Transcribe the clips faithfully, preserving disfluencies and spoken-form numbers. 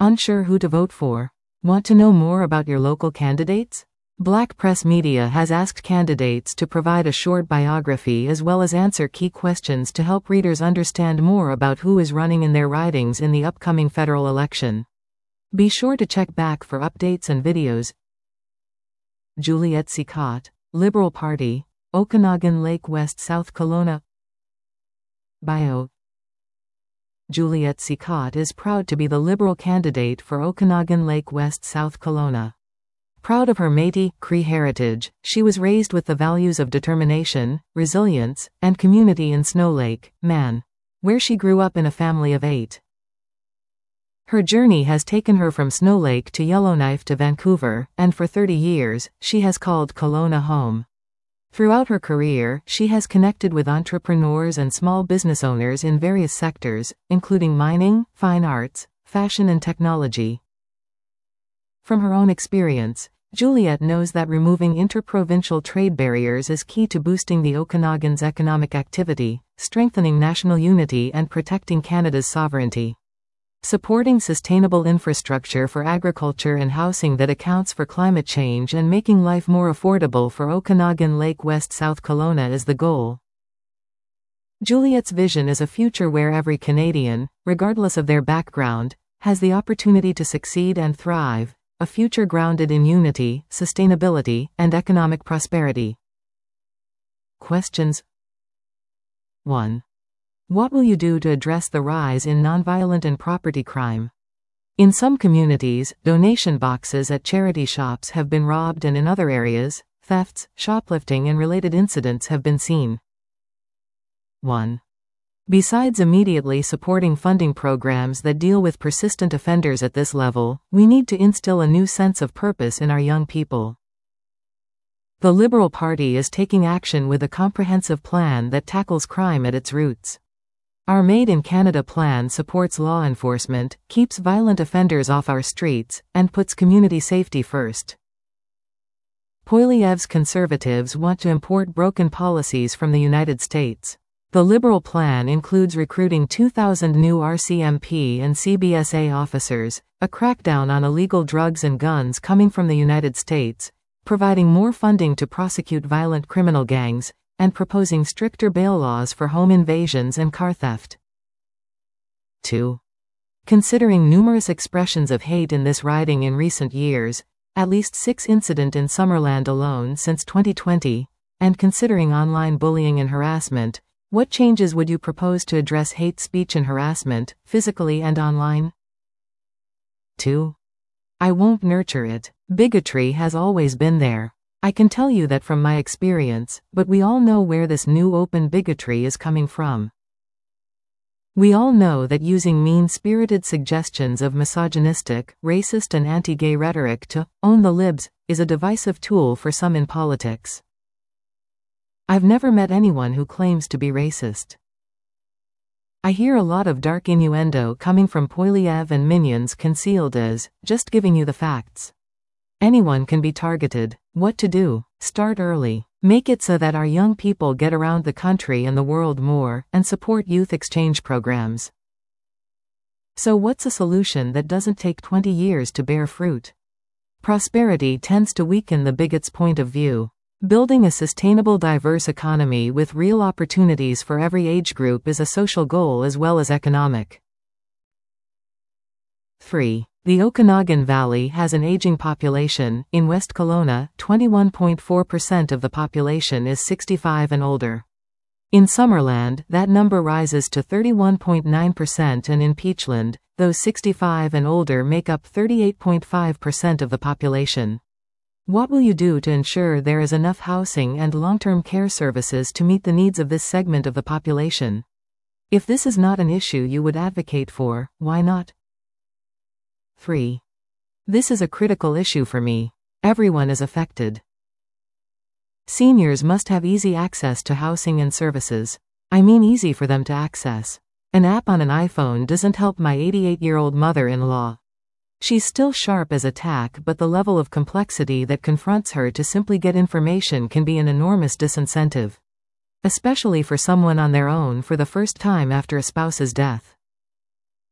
Unsure who to vote for? Want to know more about your local candidates? Black Press Media has asked candidates to provide a short biography as well as answer key questions to help readers understand more about who is running in their ridings in the upcoming federal election. Be sure to check back for updates and videos. Juliette Sicot, Liberal Party, Okanagan Lake West, South Kelowna. Bio. Juliette Sicot is proud to be the Liberal candidate for Okanagan Lake West, South Kelowna. Proud of her Métis, Cree heritage, she was raised with the values of determination, resilience, and community in Snow Lake, Man, where she grew up in a family of eight. Her journey has taken her from Snow Lake to Yellowknife to Vancouver, and for thirty years, she has called Kelowna home. Throughout her career, she has connected with entrepreneurs and small business owners in various sectors, including mining, fine arts, fashion and technology. From her own experience, Juliette knows that removing interprovincial trade barriers is key to boosting the Okanagan's economic activity, strengthening national unity and protecting Canada's sovereignty. Supporting sustainable infrastructure for agriculture and housing that accounts for climate change and making life more affordable for Okanagan Lake West, South Kelowna is the goal. Juliette's vision is a future where every Canadian, regardless of their background, has the opportunity to succeed and thrive, a future grounded in unity, sustainability, and economic prosperity. Questions. one. What will you do to address the rise in nonviolent and property crime? In some communities, donation boxes at charity shops have been robbed, and in other areas, thefts, shoplifting and related incidents have been seen. one. Besides immediately supporting funding programs that deal with persistent offenders at this level, we need to instill a new sense of purpose in our young people. The Liberal Party is taking action with a comprehensive plan that tackles crime at its roots. Our Made in Canada plan supports law enforcement, keeps violent offenders off our streets, and puts community safety first. Poilievre's Conservatives want to import broken policies from the United States. The Liberal plan includes recruiting two thousand new R C M P and C B S A officers, a crackdown on illegal drugs and guns coming from the United States, providing more funding to prosecute violent criminal gangs, and proposing stricter bail laws for home invasions and car theft. two. Considering numerous expressions of hate in this riding in recent years, at least six incidents in Summerland alone since twenty twenty, and considering online bullying and harassment, what changes would you propose to address hate speech and harassment, physically and online? two. I won't nurture it. Bigotry has always been there. I can tell you that from my experience, but we all know where this new open bigotry is coming from. We all know that using mean-spirited suggestions of misogynistic, racist and anti-gay rhetoric to own the libs is a divisive tool for some in politics. I've never met anyone who claims to be racist. I hear a lot of dark innuendo coming from Poilievre and minions concealed as, just giving you the facts. Anyone can be targeted. What to do? Start early. Make it so that our young people get around the country and the world more, and support youth exchange programs. So what's a solution that doesn't take twenty years to bear fruit? Prosperity tends to weaken the bigot's point of view. Building a sustainable, diverse economy with real opportunities for every age group is a social goal as well as economic. three. The Okanagan Valley has an aging population. In West Kelowna, twenty-one point four percent of the population is sixty-five and older. In Summerland, that number rises to thirty-one point nine percent, and in Peachland, those sixty-five and older make up thirty-eight point five percent of the population. What will you do to ensure there is enough housing and long-term care services to meet the needs of this segment of the population? If this is not an issue you would advocate for, why not? three. This is a critical issue for me. Everyone is affected. Seniors must have easy access to housing and services. I mean easy for them to access. An app on an iPhone doesn't help my eighty-eight-year-old mother-in-law. She's still sharp as a tack, but the level of complexity that confronts her to simply get information can be an enormous disincentive. Especially for someone on their own for the first time after a spouse's death.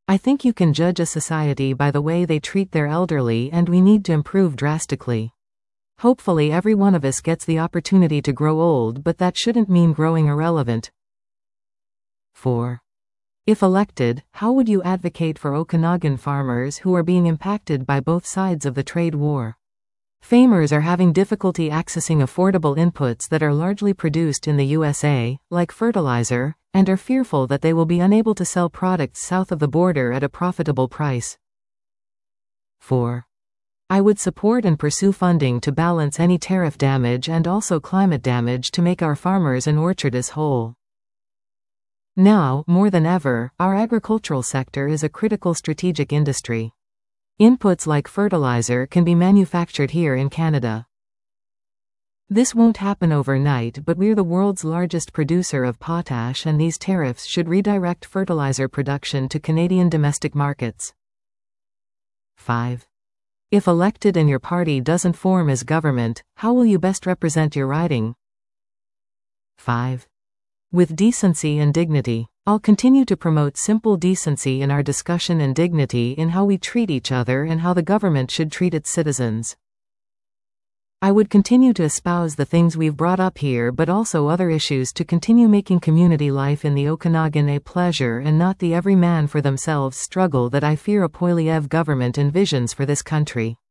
I think you can judge a society by the way they treat their elderly, and we need to improve drastically. Hopefully every one of us gets the opportunity to grow old, but that shouldn't mean growing irrelevant. four. If elected, how would you advocate for Okanagan farmers who are being impacted by both sides of the trade war? Farmers are having difficulty accessing affordable inputs that are largely produced in the U S A, like fertilizer, and are fearful that they will be unable to sell products south of the border at a profitable price. four. I would support and pursue funding to balance any tariff damage and also climate damage to make our farmers and orchardists whole. Now, more than ever, our agricultural sector is a critical strategic industry. Inputs like fertilizer can be manufactured here in Canada. This won't happen overnight, but we're the world's largest producer of potash, and these tariffs should redirect fertilizer production to Canadian domestic markets. five. If elected and your party doesn't form as government, how will you best represent your riding? five. With decency and dignity. I'll continue to promote simple decency in our discussion and dignity in how we treat each other and how the government should treat its citizens. I would continue to espouse the things we've brought up here, but also other issues to continue making community life in the Okanagan a pleasure and not the every man for themselves struggle that I fear a Poilievre government envisions for this country.